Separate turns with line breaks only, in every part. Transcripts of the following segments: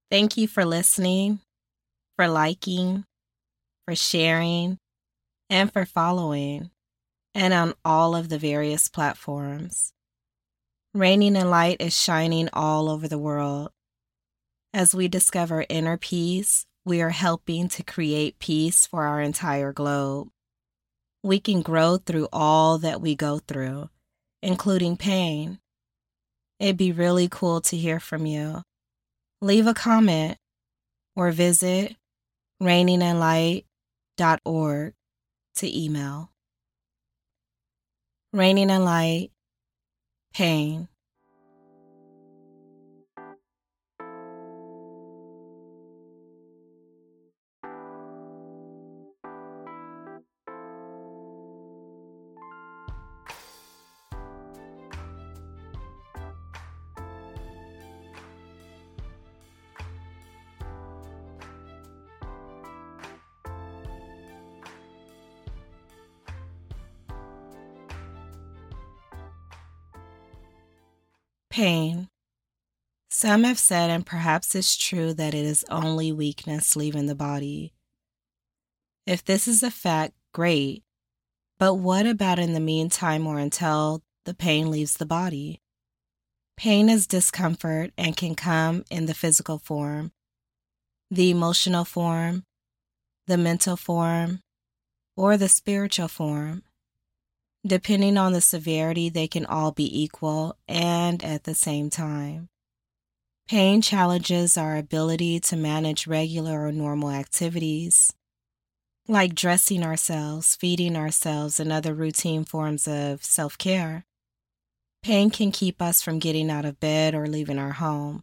Thank you for listening, for liking, for sharing, and for following, and on all of the various platforms. Raining in Light is shining all over the world. As we discover inner peace, we are helping to create peace for our entire globe. We can grow through all that we go through, including pain. It'd be really cool to hear from you. Leave a comment or visit raininginlight.org to email. Raining in Light, pain. Pain. Some have said, and perhaps it's true, that it is only weakness leaving the body. If this is a fact, great. But what about in the meantime or until the pain leaves the body? Pain is discomfort and can come in the physical form, the emotional form, the mental form, or the spiritual form. Depending on the severity, they can all be equal and at the same time. Pain challenges our ability to manage regular or normal activities, like dressing ourselves, feeding ourselves, and other routine forms of self-care. Pain can keep us from getting out of bed or leaving our home.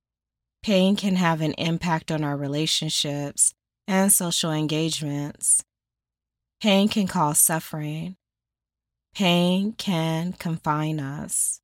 Pain can have an impact on our relationships and social engagements. Pain can cause suffering. Pain can confine us.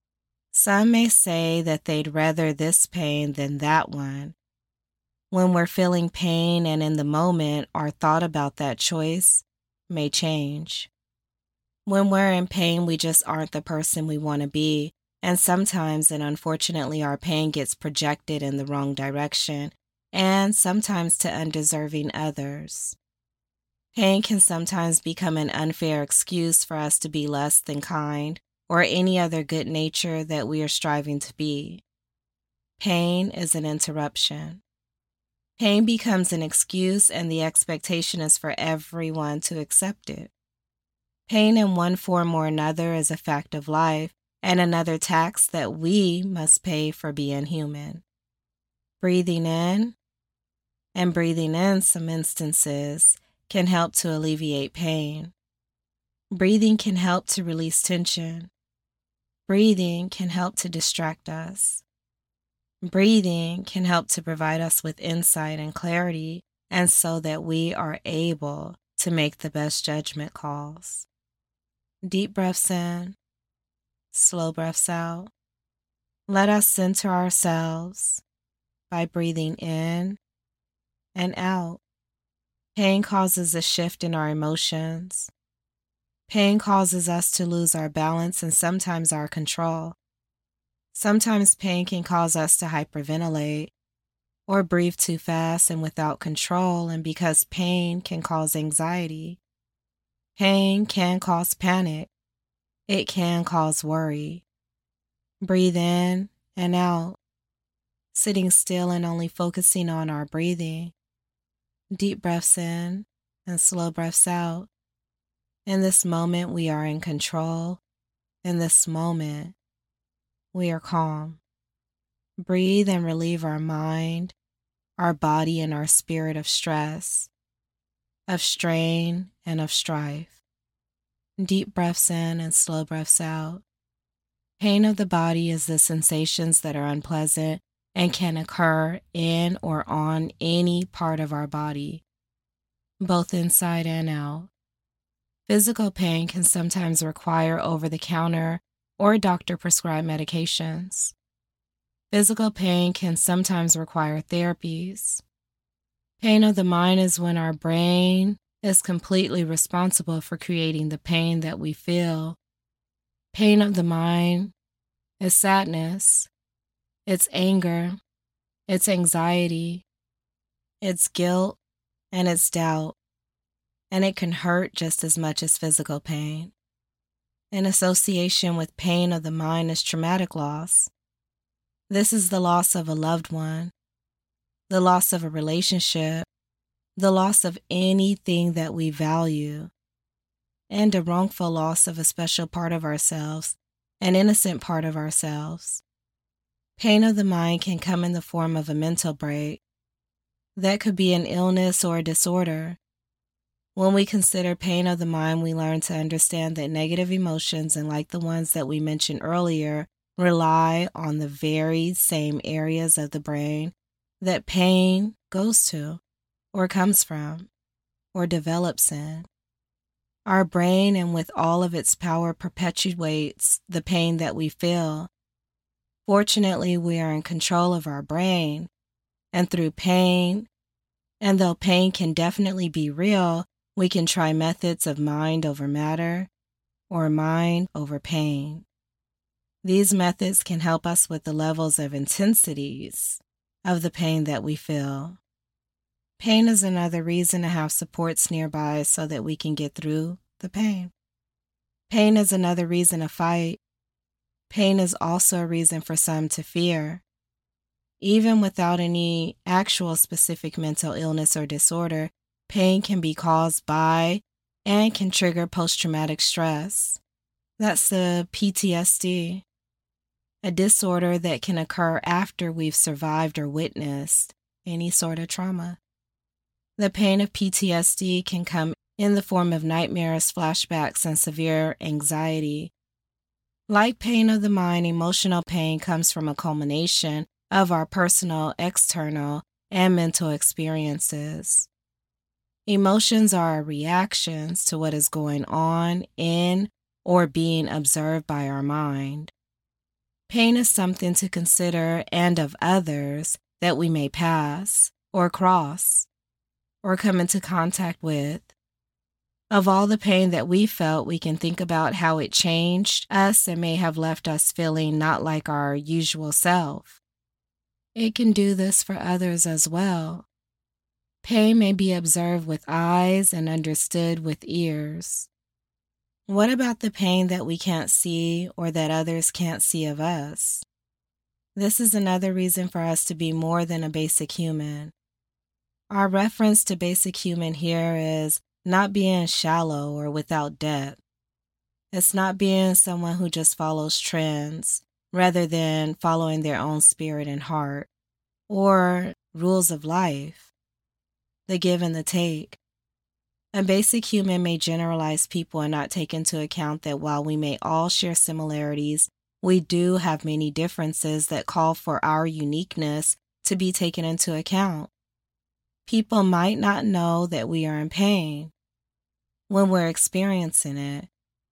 Some may say that they'd rather this pain than that one. When we're feeling pain and in the moment, our thought about that choice may change. When we're in pain, we just aren't the person we want to be, and sometimes and unfortunately our pain gets projected in the wrong direction, and sometimes to undeserving others. Pain can sometimes become an unfair excuse for us to be less than kind or any other good nature that we are striving to be. Pain is an interruption. Pain becomes an excuse, and the expectation is for everyone to accept it. Pain in one form or another is a fact of life and another tax that we must pay for being human. Breathing in and breathing in some instances can help to alleviate pain. Breathing can help to release tension. Breathing can help to distract us. Breathing can help to provide us with insight and clarity, and so that we are able to make the best judgment calls. Deep breaths in, slow breaths out. Let us center ourselves by breathing in and out. Pain causes a shift in our emotions. Pain causes us to lose our balance and sometimes our control. Sometimes pain can cause us to hyperventilate or breathe too fast and without control, and because pain can cause anxiety. Pain can cause panic. It can cause worry. Breathe in and out, sitting still and only focusing on our breathing. Deep breaths in and slow breaths out. In this moment, we are in control. In this moment, we are calm. Breathe and relieve our mind, our body, and our spirit of stress, of strain, and of strife. Deep breaths in and slow breaths out. Pain of the body is the sensations that are unpleasant and can occur in or on any part of our body, both inside and out. Physical pain can sometimes require over-the-counter or doctor-prescribed medications. Physical pain can sometimes require therapies. Pain of the mind is when our brain is completely responsible for creating the pain that we feel. Pain of the mind is sadness, it's anger, it's anxiety, it's guilt, and it's doubt, and it can hurt just as much as physical pain. An association with pain of the mind is traumatic loss. This is the loss of a loved one, the loss of a relationship, the loss of anything that we value, and a wrongful loss of a special part of ourselves, an innocent part of ourselves. Pain of the mind can come in the form of a mental break. That could be an illness or a disorder. When we consider pain of the mind, we learn to understand that negative emotions, and like the ones that we mentioned earlier, rely on the very same areas of the brain that pain goes to, or comes from, or develops in. Our brain, and with all of its power, perpetuates the pain that we feel. Fortunately, we are in control of our brain, and through pain, and though pain can definitely be real, we can try methods of mind over matter, or mind over pain. These methods can help us with the levels of intensities of the pain that we feel. Pain is another reason to have supports nearby so that we can get through the pain. Pain is another reason to fight. Pain is also a reason for some to fear. Even without any actual specific mental illness or disorder, pain can be caused by and can trigger post-traumatic stress. That's the PTSD, a disorder that can occur after we've survived or witnessed any sort of trauma. The pain of PTSD can come in the form of nightmares, flashbacks, and severe anxiety. Like pain of the mind, emotional pain comes from a culmination of our personal, external, and mental experiences. Emotions are our reactions to what is going on in or being observed by our mind. Pain is something to consider and of others that we may pass or cross or come into contact with. Of all the pain that we felt, we can think about how it changed us and may have left us feeling not like our usual self. It can do this for others as well. Pain may be observed with eyes and understood with ears. What about the pain that we can't see or that others can't see of us? This is another reason for us to be more than a basic human. Our reference to basic human here is not being shallow or without depth. It's not being someone who just follows trends rather than following their own spirit and heart, or rules of life, the give and the take. A basic human may generalize people and not take into account that while we may all share similarities, we do have many differences that call for our uniqueness to be taken into account. People might not know that we are in pain when we're experiencing it.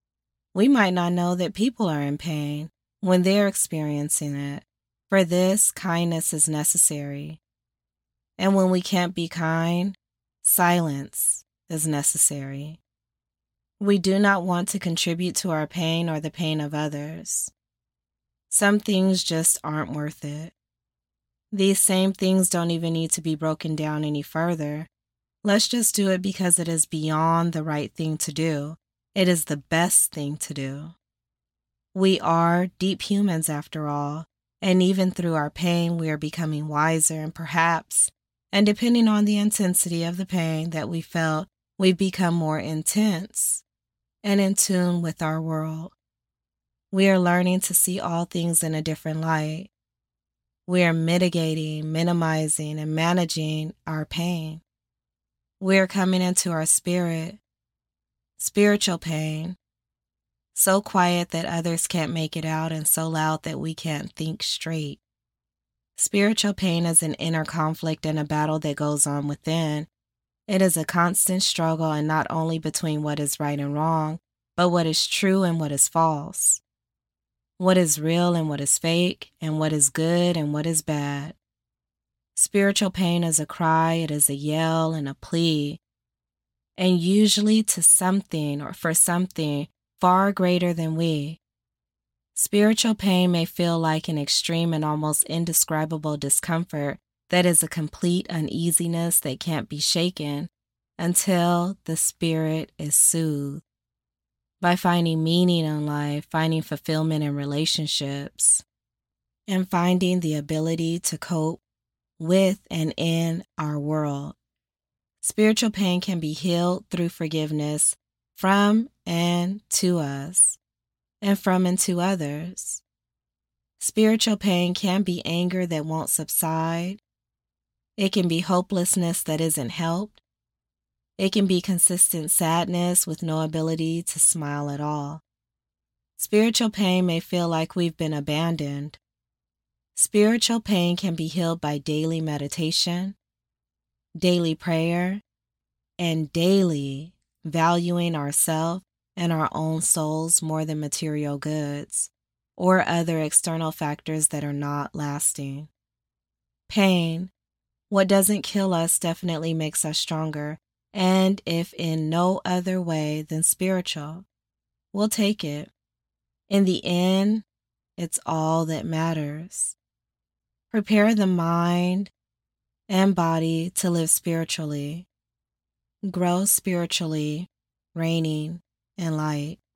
We might not know that people are in pain when they're experiencing it. For this, kindness is necessary. And when we can't be kind, silence is necessary. We do not want to contribute to our pain or the pain of others. Some things just aren't worth it. These same things don't even need to be broken down any further. Let's just do it because it is beyond the right thing to do. It is the best thing to do. We are deep humans after all, and even through our pain, we are becoming wiser and perhaps, and depending on the intensity of the pain that we felt, we've become more intense and in tune with our world. We are learning to see all things in a different light. We are mitigating, minimizing, and managing our pain. We are coming into our spirit, spiritual pain, so quiet that others can't make it out and so loud that we can't think straight. Spiritual pain is an inner conflict and a battle that goes on within. It is a constant struggle, and not only between what is right and wrong, but what is true and what is false. What is real and what is fake, and what is good and what is bad. Spiritual pain is a cry, it is a yell and a plea, and usually to something or for something far greater than we. Spiritual pain may feel like an extreme and almost indescribable discomfort That is a complete uneasiness that can't be shaken until the spirit is soothed. By finding meaning in life, finding fulfillment in relationships, and finding the ability to cope with and in our world. Spiritual pain can be healed through forgiveness from and to us, and from and to others. Spiritual pain can be anger that won't subside. It can be hopelessness that isn't helped. It can be consistent sadness with no ability to smile at all. Spiritual pain may feel like we've been abandoned. Spiritual pain can be healed by daily meditation, daily prayer, and daily valuing ourselves and our own souls more than material goods or other external factors that are not lasting. Pain, what doesn't kill us, definitely makes us stronger, and if in no other way than spiritual, we'll take it. In the end, it's all that matters. Prepare the mind and body to live spiritually. Grow spiritually, reigning in light.